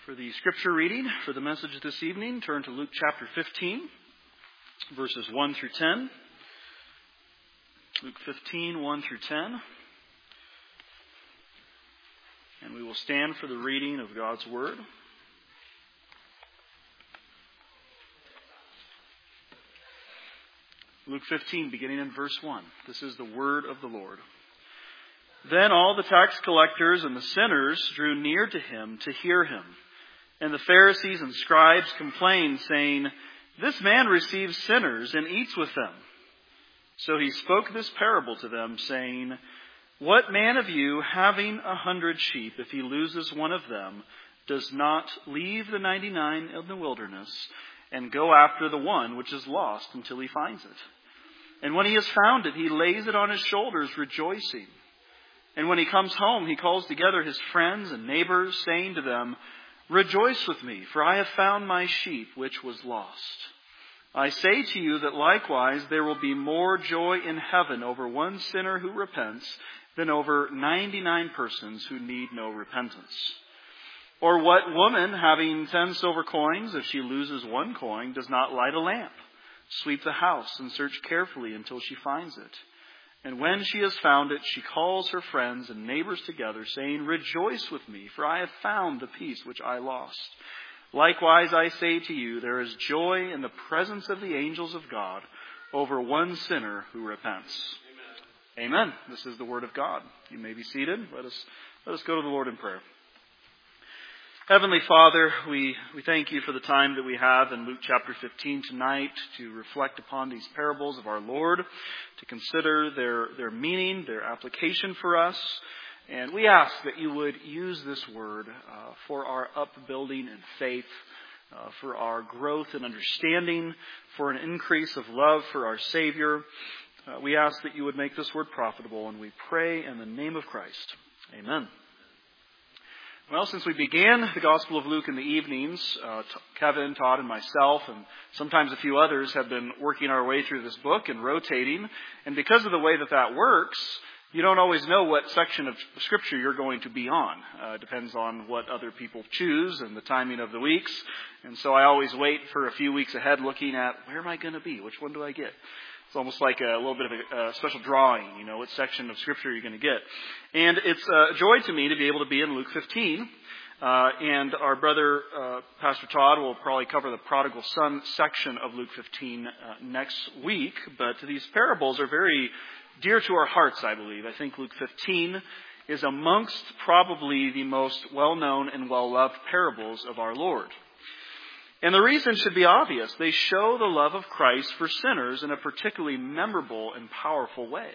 For the scripture reading for the message this evening, turn to Luke chapter 15, verses 1 through 10. Luke 15, 1 through 10. And we will stand for the reading of God's Word. Luke 15, beginning in verse 1. This is the word of the Lord. Then all the tax collectors and the sinners drew near to him to hear him. And the Pharisees and scribes complained, saying, "This man receives sinners and eats with them." So he spoke this parable to them, saying, "What man of you, having 100 sheep, if he loses one of them, does not leave the 99 in the wilderness and go after the one which is lost until he finds it? And when he has found it, he lays it on his shoulders, rejoicing. And when he comes home, he calls together his friends and neighbors, saying to them, 'Rejoice with me, for I have found my sheep which was lost.' I say to you that likewise there will be more joy in heaven over one sinner who repents than over 99 persons who need no repentance. Or what woman, having 10 silver coins, if she loses one coin, does not light a lamp, sweep the house, and search carefully until she finds it? And when she has found it, she calls her friends and neighbors together, saying, 'Rejoice with me, for I have found the piece which I lost.' Likewise, I say to you, there is joy in the presence of the angels of God over one sinner who repents." Amen. This is the word of God. You may be seated. Let us go to the Lord in prayer. Heavenly Father, we thank you for the time that we have in Luke chapter 15 tonight to reflect upon these parables of our Lord, to consider their meaning, their application for us. And we ask that you would use this word for our upbuilding in faith, for our growth and understanding, for an increase of love for our Savior. We ask that you would make this word profitable, and we pray in the name of Christ. Amen. Well, since we began the Gospel of Luke in the evenings, Kevin, Todd, and myself, and sometimes a few others, have been working our way through this book and rotating. And because of the way that works, you don't always know what section of Scripture you're going to be on. It depends on what other people choose and the timing of the weeks. And so I always wait for a few weeks ahead looking at, where am I going to be? Which one do I get? It's almost like a little bit of a special drawing, what section of Scripture you're going to get. And it's a joy to me to be able to be in Luke 15. And our brother, Pastor Todd, will probably cover the prodigal son section of Luke 15 next week. But these parables are very dear to our hearts, I believe. I think Luke 15 is amongst probably the most well-known and well-loved parables of our Lord. And the reason should be obvious. They show the love of Christ for sinners in a particularly memorable and powerful way.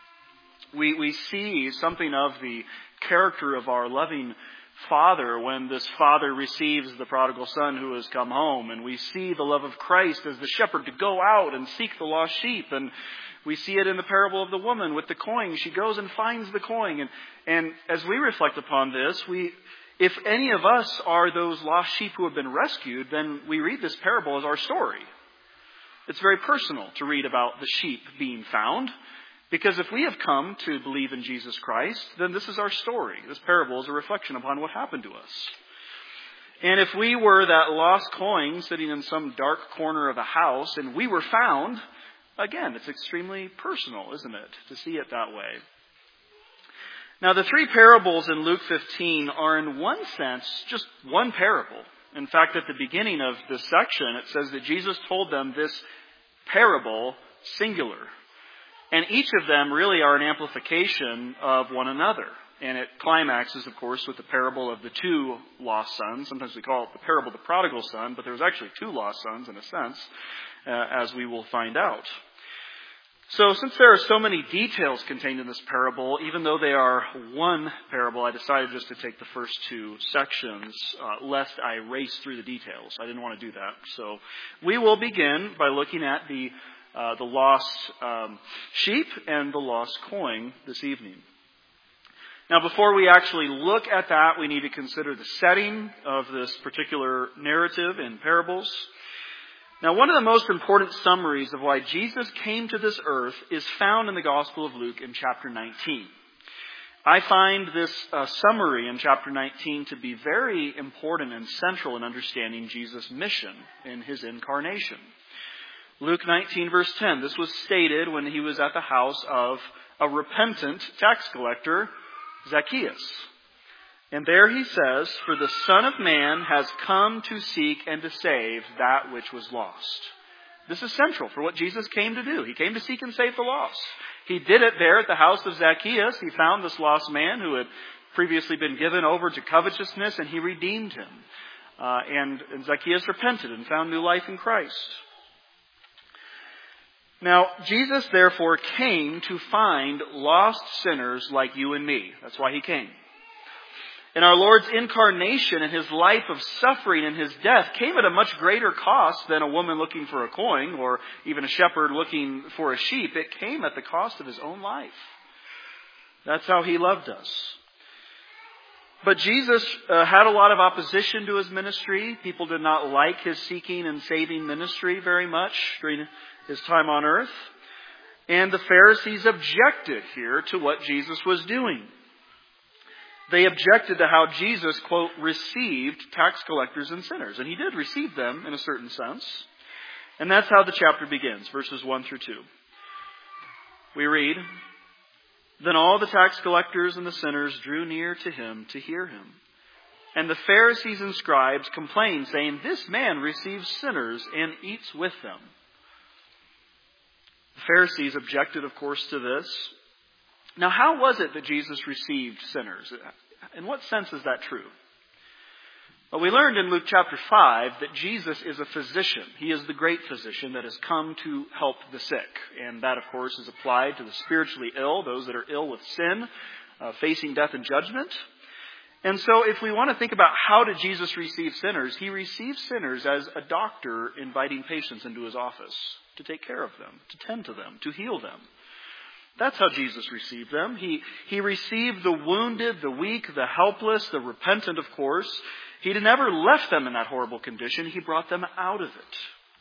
We see something of the character of our loving Father when this Father receives the prodigal son who has come home. And we see the love of Christ as the shepherd to go out and seek the lost sheep. And we see it in the parable of the woman with the coin. She goes and finds the coin. And as we reflect upon this, if any of us are those lost sheep who have been rescued, then we read this parable as our story. It's very personal to read about the sheep being found, because if we have come to believe in Jesus Christ, then this is our story. This parable is a reflection upon what happened to us. And if we were that lost coin sitting in some dark corner of a house and we were found, again, it's extremely personal, isn't it, to see it that way. Now, the three parables in Luke 15 are in one sense just one parable. In fact, at the beginning of this section, it says that Jesus told them this parable singular. And each of them really are an amplification of one another. And it climaxes, of course, with the parable of the two lost sons. Sometimes we call it the parable of the prodigal son, but there's actually two lost sons in a sense, as we will find out. So since there are so many details contained in this parable, even though they are one parable, I decided just to take the first two sections, lest I race through the details. I didn't want to do that. So we will begin by looking at the lost sheep and the lost coin this evening. Now, before we actually look at that, we need to consider the setting of this particular narrative in parables. Now, one of the most important summaries of why Jesus came to this earth is found in the Gospel of Luke in chapter 19. I find this summary in chapter 19 to be very important and central in understanding Jesus' mission in his incarnation. Luke 19 verse 10, this was stated when he was at the house of a repentant tax collector, Zacchaeus. And there he says, "For the Son of Man has come to seek and to save that which was lost." This is central for what Jesus came to do. He came to seek and save the lost. He did it there at the house of Zacchaeus. He found this lost man who had previously been given over to covetousness, and he redeemed him. And Zacchaeus repented and found new life in Christ. Now, Jesus therefore came to find lost sinners like you and me. That's why he came. And our Lord's incarnation and his life of suffering and his death came at a much greater cost than a woman looking for a coin or even a shepherd looking for a sheep. It came at the cost of his own life. That's how he loved us. But Jesus had a lot of opposition to his ministry. People did not like his seeking and saving ministry very much during his time on earth. And the Pharisees objected here to what Jesus was doing. They objected to how Jesus, quote, received tax collectors and sinners. And he did receive them in a certain sense. And that's how the chapter begins, verses 1 through 2. We read, "Then all the tax collectors and the sinners drew near to him to hear him. And the Pharisees and scribes complained, saying, 'This man receives sinners and eats with them.'" The Pharisees objected, of course, to this. Now, how was it that Jesus received sinners? In what sense is that true? Well, we learned in Luke chapter 5 that Jesus is a physician. He is the great physician that has come to help the sick. And that, of course, is applied to the spiritually ill, those that are ill with sin, facing death and judgment. And so if we want to think about how did Jesus receive sinners, he received sinners as a doctor inviting patients into his office to take care of them, to tend to them, to heal them. That's how Jesus received them. He received the wounded, the weak, the helpless, the repentant, of course. He never left them in that horrible condition. He brought them out of it.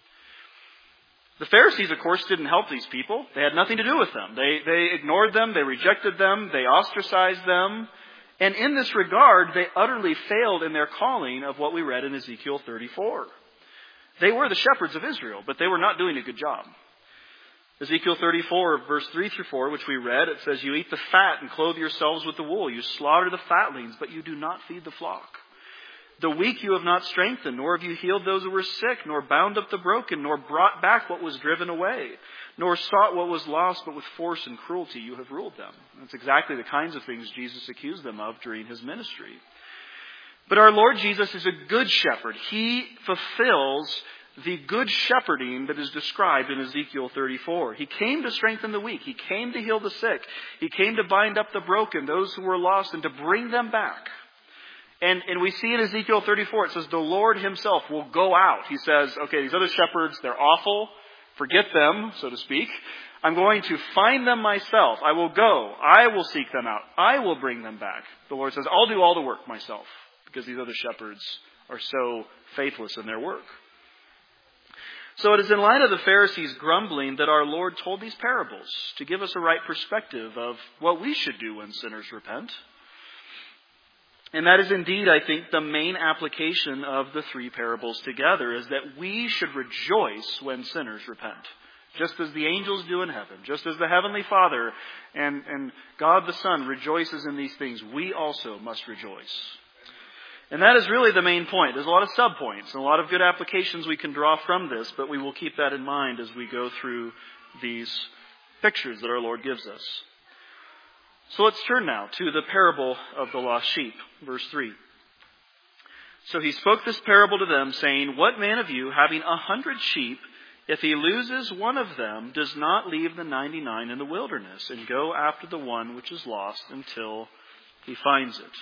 The Pharisees, of course, didn't help these people. They had nothing to do with them. They ignored them. They rejected them. They ostracized them. And in this regard, they utterly failed in their calling of what we read in Ezekiel 34. They were the shepherds of Israel, but they were not doing a good job. Ezekiel 34, verse 3 through 4, which we read, it says, "You eat the fat and clothe yourselves with the wool. You slaughter the fatlings, but you do not feed the flock. The weak you have not strengthened, nor have you healed those who were sick, nor bound up the broken, nor brought back what was driven away, nor sought what was lost, but with force and cruelty you have ruled them." That's exactly the kinds of things Jesus accused them of during his ministry. But our Lord Jesus is a good shepherd. He fulfills the good shepherding that is described in Ezekiel 34. He came to strengthen the weak. He came to heal the sick. He came to bind up the broken, those who were lost, and to bring them back. And we see in Ezekiel 34, it says the Lord himself will go out. He says, okay, these other shepherds, they're awful. Forget them, so to speak. I'm going to find them myself. I will go. I will seek them out. I will bring them back. The Lord says, I'll do all the work myself, because these other shepherds are so faithless in their work. So it is in light of the Pharisees' grumbling that our Lord told these parables to give us a right perspective of what we should do when sinners repent. And that is indeed, I think, the main application of the three parables together, is that we should rejoice when sinners repent. Just as the angels do in heaven, just as the Heavenly Father and God the Son rejoices in these things, we also must rejoice. And that is really the main point. There's a lot of subpoints and a lot of good applications we can draw from this, but we will keep that in mind as we go through these pictures that our Lord gives us. So let's turn now to the parable of the lost sheep, verse 3. "So he spoke this parable to them, saying, 'What man of you, having 100 sheep, if he loses one of them, does not leave the 99 in the wilderness and go after the one which is lost until he finds it?'"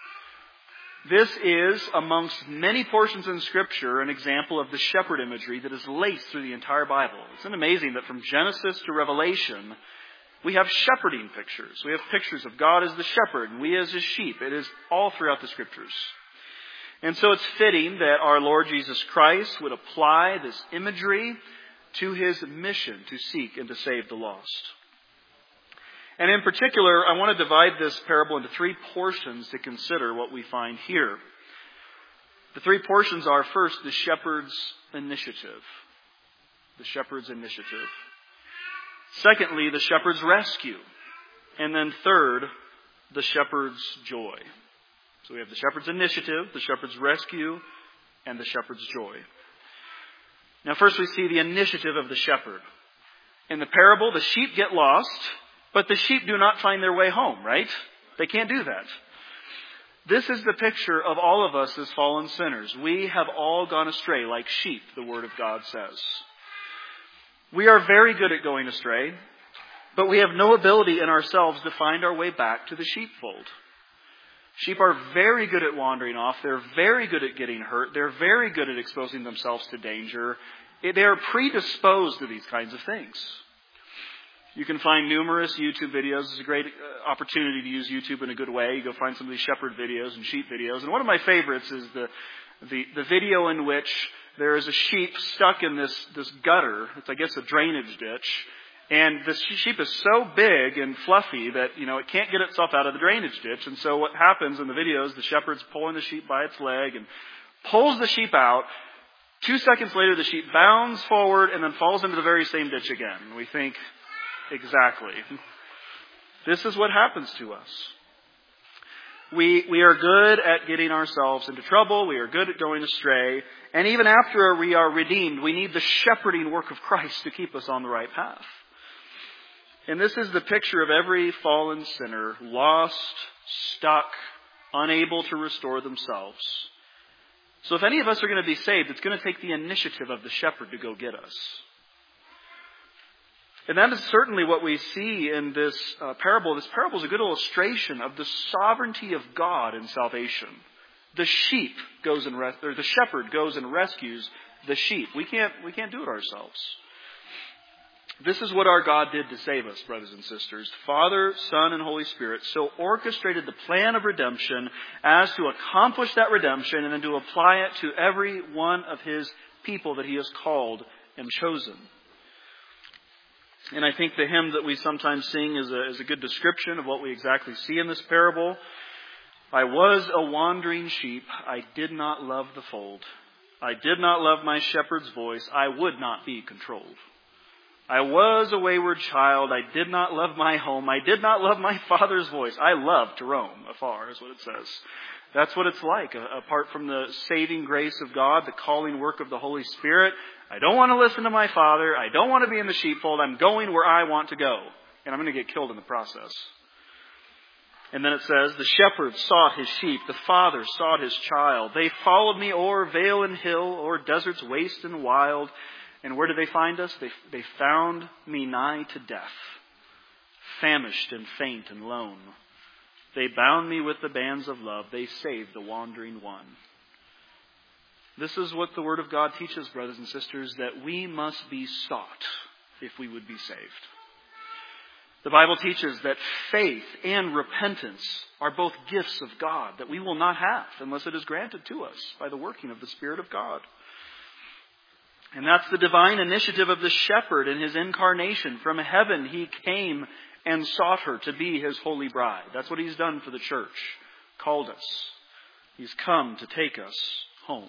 This is, amongst many portions in Scripture, an example of the shepherd imagery that is laced through the entire Bible. Isn't it amazing that from Genesis to Revelation, we have shepherding pictures. We have pictures of God as the shepherd and we as his sheep. It is all throughout the Scriptures. And so it's fitting that our Lord Jesus Christ would apply this imagery to his mission to seek and to save the lost. And in particular, I want to divide this parable into three portions to consider what we find here. The three portions are, first, the shepherd's initiative. The shepherd's initiative. Secondly, the shepherd's rescue. And then third, the shepherd's joy. So we have the shepherd's initiative, the shepherd's rescue, and the shepherd's joy. Now first we see the initiative of the shepherd. In the parable, the sheep get lost, but the sheep do not find their way home, right? They can't do that. This is the picture of all of us as fallen sinners. We have all gone astray like sheep, the Word of God says. We are very good at going astray, but we have no ability in ourselves to find our way back to the sheepfold. Sheep are very good at wandering off. They're very good at getting hurt. They're very good at exposing themselves to danger. They are predisposed to these kinds of things. You can find numerous YouTube videos. It's a great opportunity to use YouTube in a good way. You go find some of these shepherd videos and sheep videos. And one of my favorites is the video in which there is a sheep stuck in this gutter. It's, I guess, a drainage ditch. And the sheep is so big and fluffy that, it can't get itself out of the drainage ditch. And so what happens in the video is the shepherd's pulling the sheep by its leg and pulls the sheep out. 2 seconds later, the sheep bounds forward and then falls into the very same ditch again. And we think, exactly. This is what happens to us. We are good at getting ourselves into trouble. We are good at going astray. And even after we are redeemed, we need the shepherding work of Christ to keep us on the right path. And this is the picture of every fallen sinner, lost, stuck, unable to restore themselves. So if any of us are going to be saved, it's going to take the initiative of the shepherd to go get us. And that is certainly what we see in this parable. This parable is a good illustration of the sovereignty of God in salvation. The shepherd goes and rescues the sheep. We can't do it ourselves. This is what our God did to save us, brothers and sisters. Father, Son, and Holy Spirit so orchestrated the plan of redemption as to accomplish that redemption and then to apply it to every one of His people that He has called and chosen. And I think the hymn that we sometimes sing is a good description of what we exactly see in this parable. I was a wandering sheep. I did not love the fold. I did not love my shepherd's voice. I would not be controlled. I was a wayward child. I did not love my home. I did not love my father's voice. I loved to roam afar, is what it says. That's what it's like. Apart from the saving grace of God, the calling work of the Holy Spirit, I don't want to listen to my father. I don't want to be in the sheepfold. I'm going where I want to go. And I'm going to get killed in the process. And then it says, the shepherd sought his sheep. The father sought his child. They followed me o'er vale and hill, o'er deserts waste and wild. And where did they find us? They found me nigh to death, famished and faint and lone. They bound me with the bands of love. They saved the wandering one. This is what the Word of God teaches, brothers and sisters, that we must be sought if we would be saved. The Bible teaches that faith and repentance are both gifts of God that we will not have unless it is granted to us by the working of the Spirit of God. And that's the divine initiative of the shepherd in His incarnation. From heaven, He came and sought her to be His holy bride. That's what He's done for the church. Called us. He's come to take us home.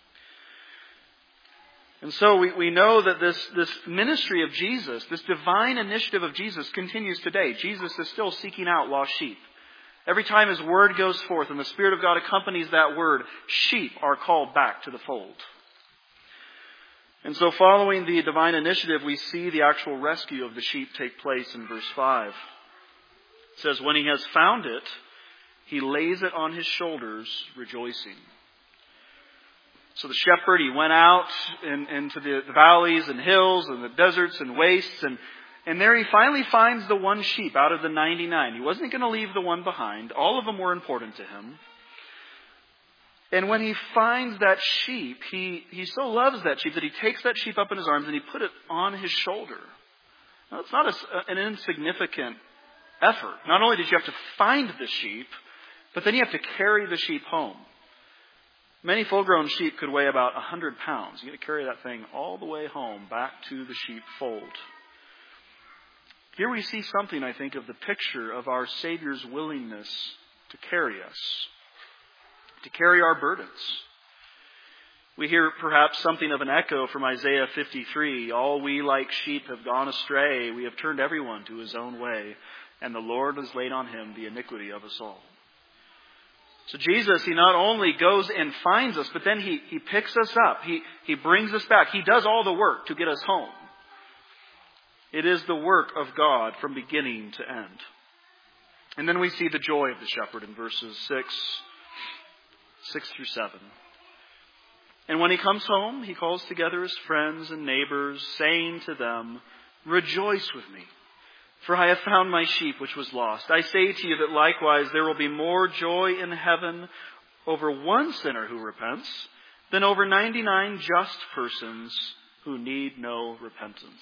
And so we know that this ministry of Jesus, this divine initiative of Jesus continues today. Jesus is still seeking out lost sheep. Every time His word goes forth and the Spirit of God accompanies that word, sheep are called back to the fold. And so following the divine initiative, we see the actual rescue of the sheep take place in verse 5. It says, when he has found it, he lays it on his shoulders, rejoicing. So the shepherd, he went out into the valleys and hills and the deserts and wastes. And there he finally finds the one sheep out of the 99. He wasn't going to leave the one behind. All of them were important to him. And when he finds that sheep, he so loves that sheep that he takes that sheep up in his arms and he put it on his shoulder. Now, it's not an insignificant effort. Not only did you have to find the sheep, but then you have to carry the sheep home. Many full-grown sheep could weigh about 100 pounds. You got to carry that thing all the way home back to the sheepfold. Here we see something, I think, of the picture of our Savior's willingness to carry us, to carry our burdens. We hear perhaps something of an echo from Isaiah 53. All we like sheep have gone astray. We have turned everyone to his own way, and the Lord has laid on him the iniquity of us all. So Jesus, he not only goes and finds us, but then he picks us up. He brings us back. He does all the work to get us home. It is the work of God from beginning to end. And then we see the joy of the shepherd in verses 6 through 7. And when he comes home, he calls together his friends and neighbors, saying to them, "Rejoice with me, for I have found my sheep which was lost. I say to you that likewise there will be more joy in heaven over one sinner who repents than over 99 just persons who need no repentance."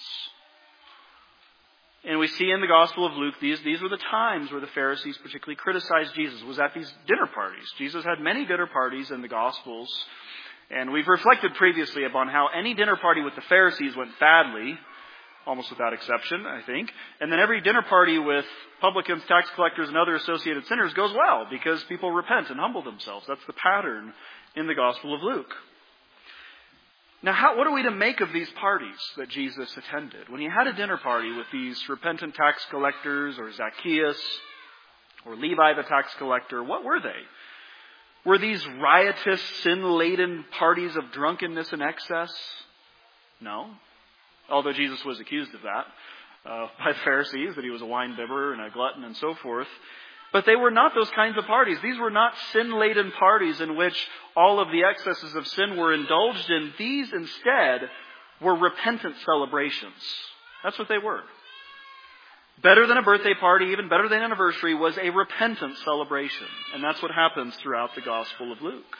And we see in the Gospel of Luke, these were the times where the Pharisees particularly criticized Jesus. It was at these dinner parties. Jesus had many dinner parties in the Gospels. And we've reflected previously upon how any dinner party with the Pharisees went badly, almost without exception, I think. And then every dinner party with publicans, tax collectors, and other associated sinners goes well because people repent and humble themselves. That's the pattern in the Gospel of Luke. Now, what are we to make of these parties that Jesus attended? When he had a dinner party with these repentant tax collectors, or Zacchaeus, or Levi the tax collector, what were they? Were these riotous, sin-laden parties of drunkenness and excess? No. Although Jesus was accused of that by the Pharisees, that he was a wine-bibber and a glutton and so forth. But they were not those kinds of parties. These were not sin-laden parties in which all of the excesses of sin were indulged in. These instead were repentant celebrations. That's what they were. Better than a birthday party, even better than an anniversary, was a repentant celebration. And that's what happens throughout the Gospel of Luke.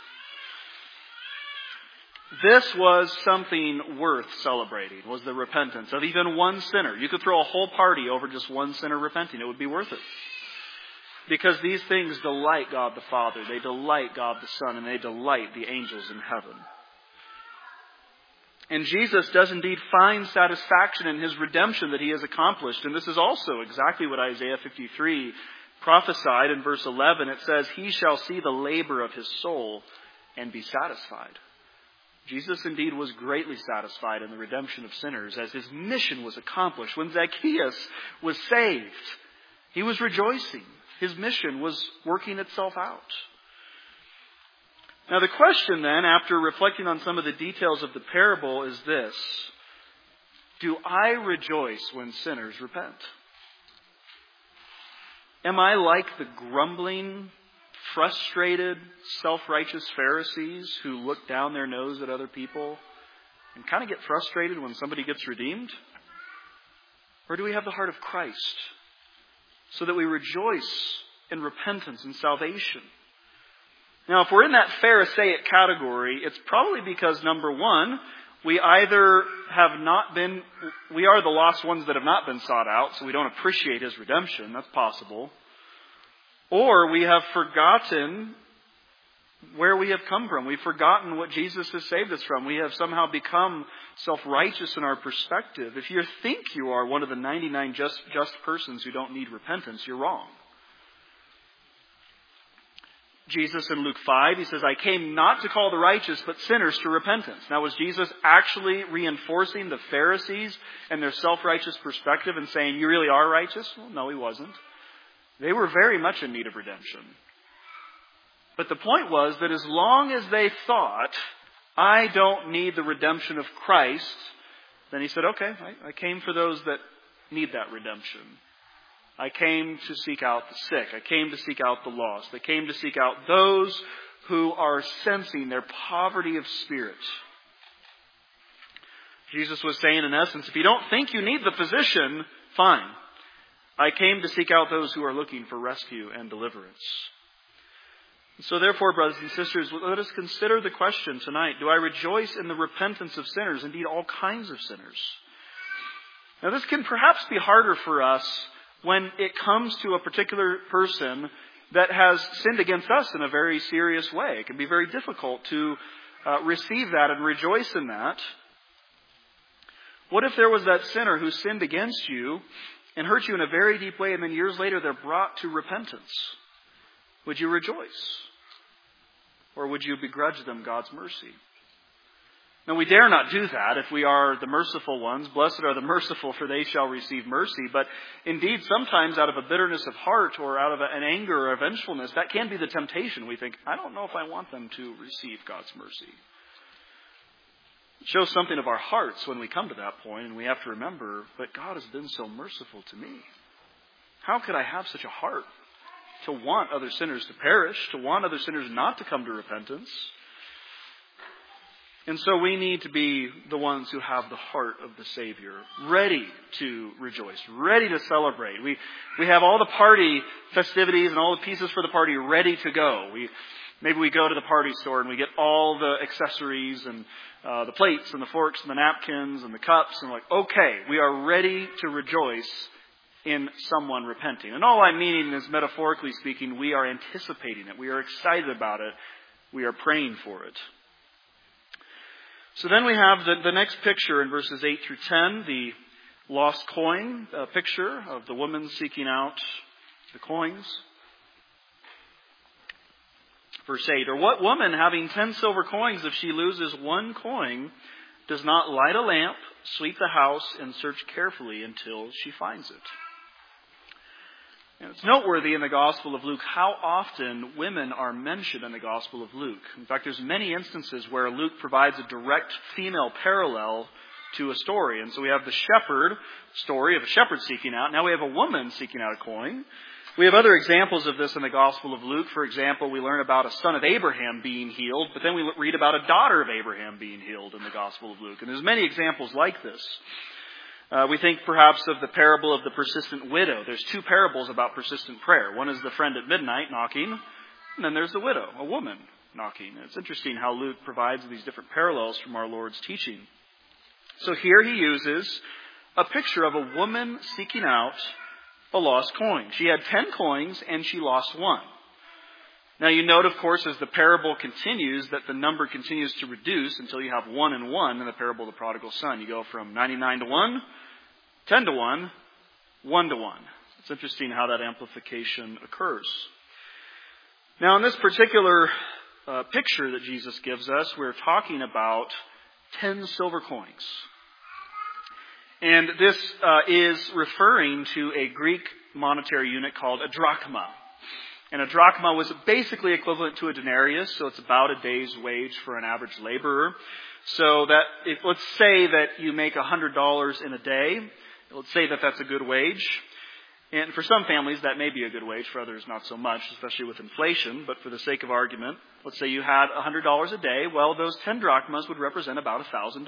This was something worth celebrating, was the repentance of even one sinner. You could throw a whole party over just one sinner repenting. It would be worth it. Because these things delight God the Father, they delight God the Son, and they delight the angels in heaven. And Jesus does indeed find satisfaction in his redemption that he has accomplished. And this is also exactly what Isaiah 53 prophesied in verse 11. It says, "He shall see the labor of his soul and be satisfied." Jesus indeed was greatly satisfied in the redemption of sinners as his mission was accomplished. When Zacchaeus was saved, he was rejoicing. His mission was working itself out. Now the question then, after reflecting on some of the details of the parable, is this: do I rejoice when sinners repent? Am I like the grumbling, frustrated, self-righteous Pharisees who look down their nose at other people and kind of get frustrated when somebody gets redeemed? Or do we have the heart of Christ so that we rejoice in repentance and salvation? Now, if we're in that Pharisaic category, it's probably because, number one, we either we are the lost ones that have not been sought out, so we don't appreciate his redemption. That's possible. Or we have forgotten where we have come from. We've forgotten what Jesus has saved us from. We have somehow become self-righteous in our perspective. If you think you are one of the 99 just persons who don't need repentance, you're wrong. Jesus in Luke 5, he says, "I came not to call the righteous, but sinners to repentance." Now, was Jesus actually reinforcing the Pharisees and their self-righteous perspective and saying, "You really are righteous"? Well, no, he wasn't. They were very much in need of redemption. But the point was that as long as they thought, "I don't need the redemption of Christ," then he said, "Okay, I came for those that need that redemption. I came to seek out the sick. I came to seek out the lost. I came to seek out those who are sensing their poverty of spirit." Jesus was saying, in essence, if you don't think you need the physician, fine. I came to seek out those who are looking for rescue and deliverance. So therefore, brothers and sisters, let us consider the question tonight: do I rejoice in the repentance of sinners, indeed all kinds of sinners? Now this can perhaps be harder for us when it comes to a particular person that has sinned against us in a very serious way. It can be very difficult to receive that and rejoice in that. What if there was that sinner who sinned against you and hurt you in a very deep way, and then years later they're brought to repentance, would you rejoice? Or would you begrudge them God's mercy? Now, we dare not do that if we are the merciful ones. Blessed are the merciful, for they shall receive mercy. But indeed, sometimes out of a bitterness of heart or out of an anger or a vengefulness, that can be the temptation. We think, I don't know if I want them to receive God's mercy. It shows something of our hearts when we come to that point, and we have to remember, but God has been so merciful to me. How could I have such a heart to want other sinners to perish, to want other sinners not to come to repentance? And so we need to be the ones who have the heart of the Savior, ready to rejoice, ready to celebrate. We have all the party festivities and all the pieces for the party ready to go. Maybe we go to the party store and we get all the accessories and the plates and the forks and the napkins and the cups, and like, okay, we are ready to rejoice in someone repenting. And all I'm meaning is, metaphorically speaking, we are anticipating it. We are excited about it. We are praying for it. So then we have the next picture in verses 8 through 10, the lost coin picture of the woman seeking out the coins. Verse 8, or what woman having 10 silver coins, if she loses one coin, does not light a lamp, sweep the house, and search carefully until she finds it? And it's noteworthy in the Gospel of Luke how often women are mentioned in the Gospel of Luke. In fact, there's many instances where Luke provides a direct female parallel to a story. And so we have the shepherd story of a shepherd seeking out. Now we have a woman seeking out a coin. We have other examples of this in the Gospel of Luke. For example, we learn about a son of Abraham being healed, but then we read about a daughter of Abraham being healed in the Gospel of Luke. And there's many examples like this. We think perhaps of the parable of the persistent widow. There's two parables about persistent prayer. One is the friend at midnight knocking, and then there's the widow, a woman knocking. And it's interesting how Luke provides these different parallels from our Lord's teaching. So here he uses a picture of a woman seeking out a lost coin. She had 10 coins and she lost one. Now you note, of course, as the parable continues, that the number continues to reduce until you have 1 and 1 in the parable of the prodigal son. You go from 99 to 1, 10 to 1, 1 to 1. It's interesting how that amplification occurs. Now in this particular picture that Jesus gives us, we're talking about 10 silver coins. And this is referring to a Greek monetary unit called a drachma. And a drachma was basically equivalent to a denarius, so it's about a day's wage for an average laborer. So that, let's say that you make $100 in a day, let's say that that's a good wage. And for some families that may be a good wage, for others not so much, especially with inflation. But for the sake of argument, let's say you had $100 a day, well, those 10 drachmas would represent about $1,000.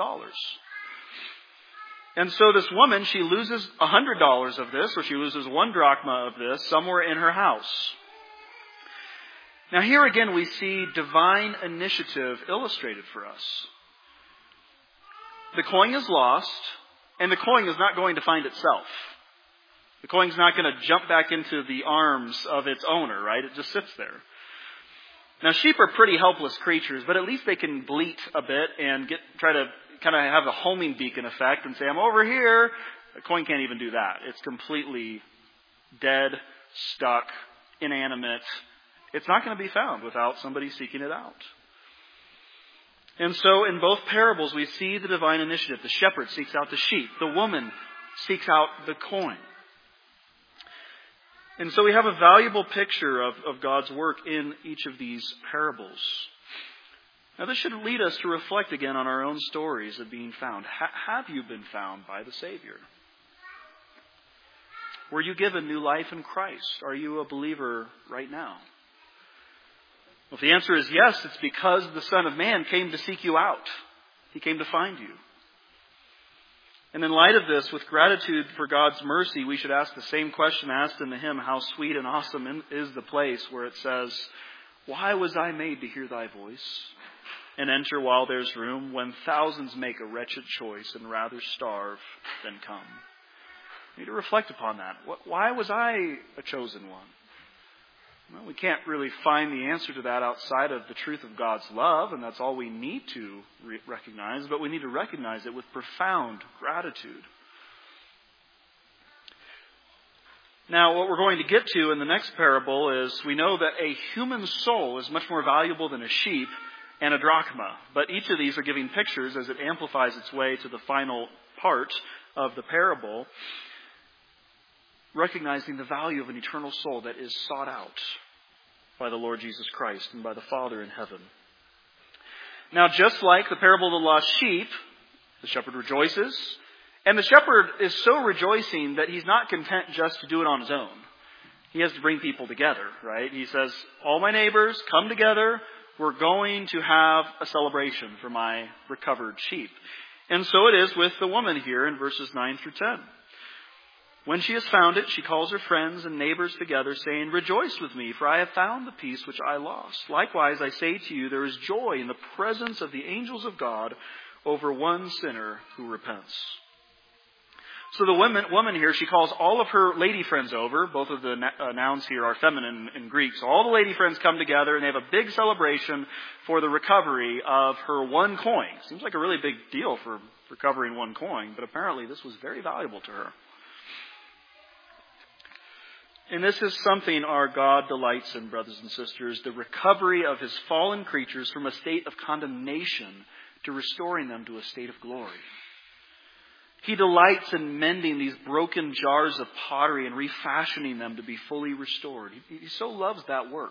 And so this woman, she loses $100 of this, or she loses 1 drachma of this somewhere in her house. Now here again we see divine initiative illustrated for us. The coin is lost, and the coin is not going to find itself. The coin's not going to jump back into the arms of its owner, right? It just sits there. Now sheep are pretty helpless creatures, but at least they can bleat a bit and try to kind of have a homing beacon effect and say, I'm over here. The coin can't even do that. It's completely dead, stuck, inanimate. It's not going to be found without somebody seeking it out. And so in both parables, we see the divine initiative. The shepherd seeks out the sheep. The woman seeks out the coin. And so we have a valuable picture of God's work in each of these parables. Now this should lead us to reflect again on our own stories of being found. Have you been found by the Savior? Were you given new life in Christ? Are you a believer right now? Well, if the answer is yes, it's because the Son of Man came to seek you out. He came to find you. And in light of this, with gratitude for God's mercy, we should ask the same question asked in the hymn, how sweet and awesome is the place, where it says, why was I made to hear thy voice and enter while there's room, when thousands make a wretched choice and rather starve than come? We need to reflect upon that. Why was I a chosen one? Well, we can't really find the answer to that outside of the truth of God's love, and that's all we need to recognize, but we need to recognize it with profound gratitude. Now, what we're going to get to in the next parable is we know that a human soul is much more valuable than a sheep and a drachma. But each of these are giving pictures as it amplifies its way to the final part of the parable, recognizing the value of an eternal soul that is sought out by the Lord Jesus Christ and by the Father in heaven. Now, just like the parable of the lost sheep, the shepherd rejoices. And the shepherd is so rejoicing that he's not content just to do it on his own. He has to bring people together, right? He says, all my neighbors, come together. We're going to have a celebration for my recovered sheep. And so it is with the woman here in verses 9 through 10. When she has found it, she calls her friends and neighbors together, saying, rejoice with me, for I have found the piece which I lost. Likewise, I say to you, there is joy in the presence of the angels of God over one sinner who repents. So the woman here, she calls all of her lady friends over. Both of the nouns here are feminine in Greek. So all the lady friends come together and they have a big celebration for the recovery of her one coin. Seems like a really big deal for recovering one coin, but apparently this was very valuable to her. And this is something our God delights in, brothers and sisters, the recovery of his fallen creatures from a state of condemnation to restoring them to a state of glory. He delights in mending these broken jars of pottery and refashioning them to be fully restored. He so loves that work.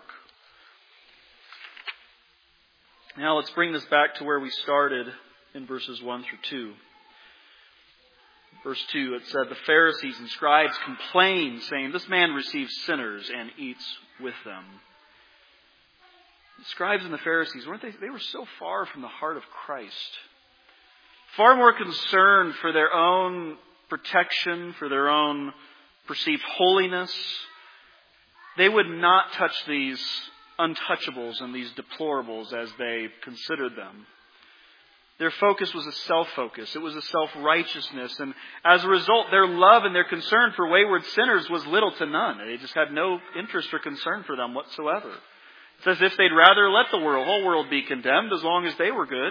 Now let's bring this back to where we started in verses 1 through 2. Verse 2, it said, the Pharisees and scribes complained, saying, this man receives sinners and eats with them. The scribes and the Pharisees, weren't they? They were so far from the heart of Christ. Far more concerned for their own protection, for their own perceived holiness. They would not touch these untouchables and these deplorables as they considered them. Their focus was a self-focus. It was a self-righteousness. And as a result, their love and their concern for wayward sinners was little to none. They just had no interest or concern for them whatsoever. It's as if they'd rather let the whole world be condemned as long as they were good.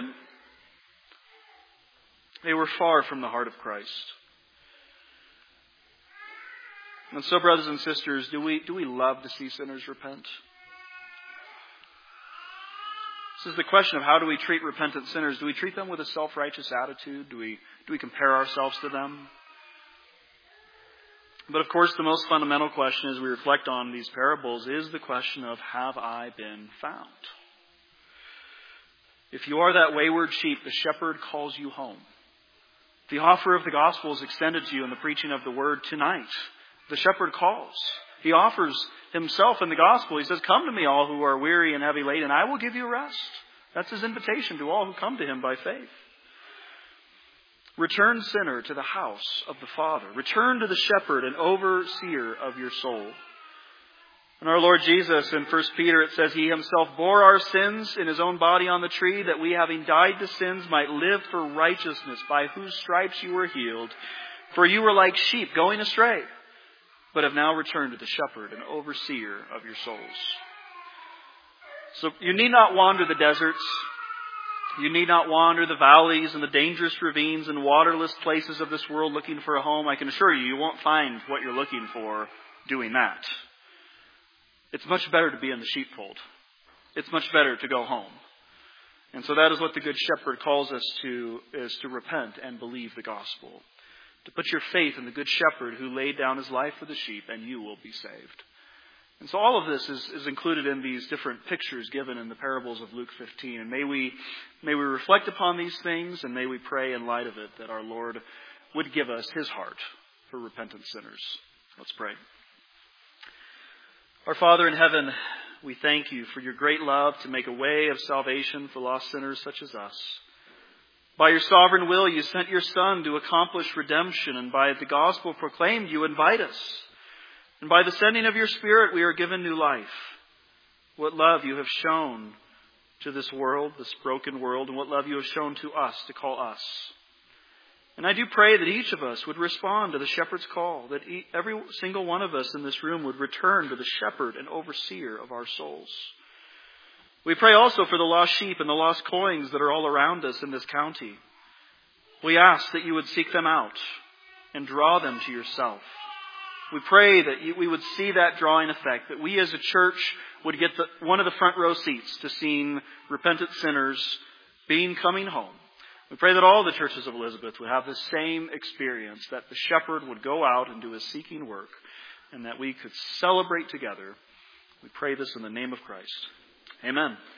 They were far from the heart of Christ. And so, brothers and sisters, do we love to see sinners repent? This is the question of how do we treat repentant sinners? Do we treat them with a self-righteous attitude? Do we compare ourselves to them? But of course, the most fundamental question as we reflect on these parables is the question of, have I been found? If you are that wayward sheep, the shepherd calls you home. The offer of the gospel is extended to you in the preaching of the word tonight. The shepherd calls. He offers himself in the gospel. He says, come to me all who are weary and heavy laden, and I will give you rest. That's his invitation to all who come to him by faith. Return, sinner, to the house of the Father. Return to the shepherd and overseer of your soul. And our Lord Jesus, in 1 Peter, it says, he himself bore our sins in his own body on the tree, that we, having died to sins, might live for righteousness, by whose stripes you were healed. For you were like sheep going astray, but have now returned to the shepherd and overseer of your souls. So you need not wander the deserts. You need not wander the valleys and the dangerous ravines and waterless places of this world looking for a home. I can assure you, you won't find what you're looking for doing that. It's much better to be in the sheepfold. It's much better to go home. And so that is what the Good Shepherd calls us to, is to repent and believe the gospel. To put your faith in the Good Shepherd who laid down his life for the sheep, and you will be saved. And so all of this is included in these different pictures given in the parables of Luke 15. And may we reflect upon these things, and may we pray in light of it that our Lord would give us his heart for repentant sinners. Let's pray. Our Father in heaven, we thank you for your great love to make a way of salvation for lost sinners such as us. By your sovereign will, you sent your Son to accomplish redemption, and by the gospel proclaimed, you invite us. And by the sending of your Spirit, we are given new life. What love you have shown to this world, this broken world, and what love you have shown to us to call us. And I do pray that each of us would respond to the shepherd's call, that every single one of us in this room would return to the shepherd and overseer of our souls. We pray also for the lost sheep and the lost coins that are all around us in this county. We ask that you would seek them out and draw them to yourself. We pray that we would see that drawing effect, that we as a church would get one of the front row seats to seeing repentant sinners coming home. We pray that all the churches of Elizabeth would have the same experience, that the shepherd would go out and do his seeking work, and that we could celebrate together. We pray this in the name of Christ. Amen.